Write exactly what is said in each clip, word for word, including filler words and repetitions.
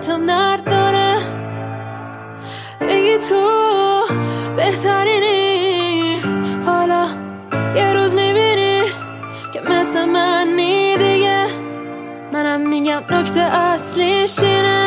راحتم درد داره. بگی تو بهترینی، حالا یه روز میبینی که مثل منی دیگه. منم میگم نکته اصلیش اینه،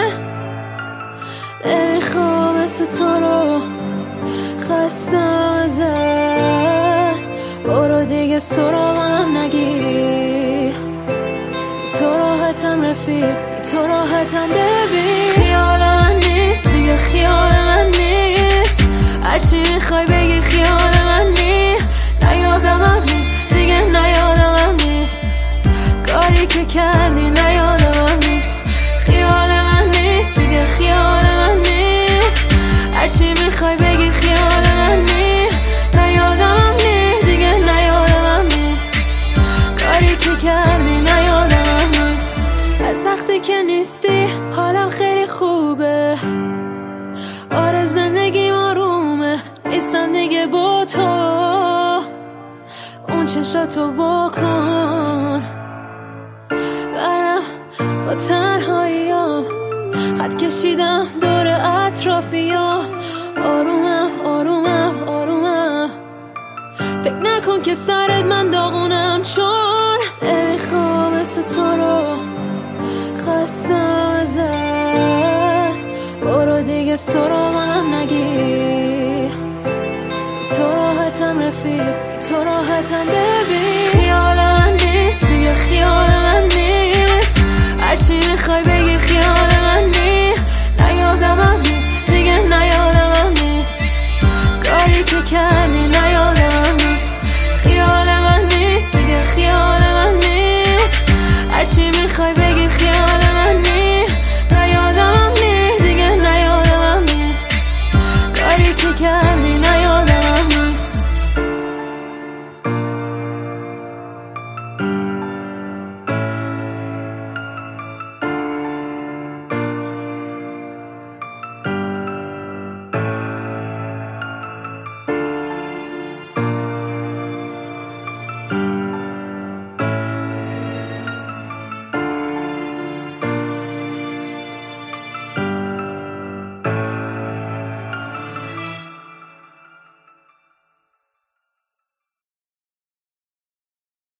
نمیخوام مثل تو رو خستم ازت. برو دیگه سراغم نگیر، بی تو راحتم رفیق، بی تو راحتم ببین. خیال من نیست دیگه، خیال من نیست، هرچی میخوای بگی خیال من نیست. نیادمم نیست دیگه، نیادمم نیست کاری که کردی، نیادمم نیست. خیال من نیست دیگه، خیال من نیست، هرچی میخوای بگی خیال من نیست. نیادمم نیست دیگه، نیادمم نیست کاری که کردی، نیادمم نیست. از وقتی که نیستی حالم خیلی خوبه، آره زندگیم آرومه. نیستم دیگه با تو، اون چشاتو واکن. برم با تنهایی ها، خط کشیدم دور اطرافی ها. آرومم آرومم آرومم، فکر نکن که سرت من داغونم، چون نمیخوام مثل تو رو خستم ازت. برو دیگه سراغم نگیر، بی تو راحتم رفیق، بی تو راحتم ببین. خیال من نیست دیگه، خیال من نیست، هرچی میخوای بگی خیال من نیست. نیادمم نیست دیگه، نیادمم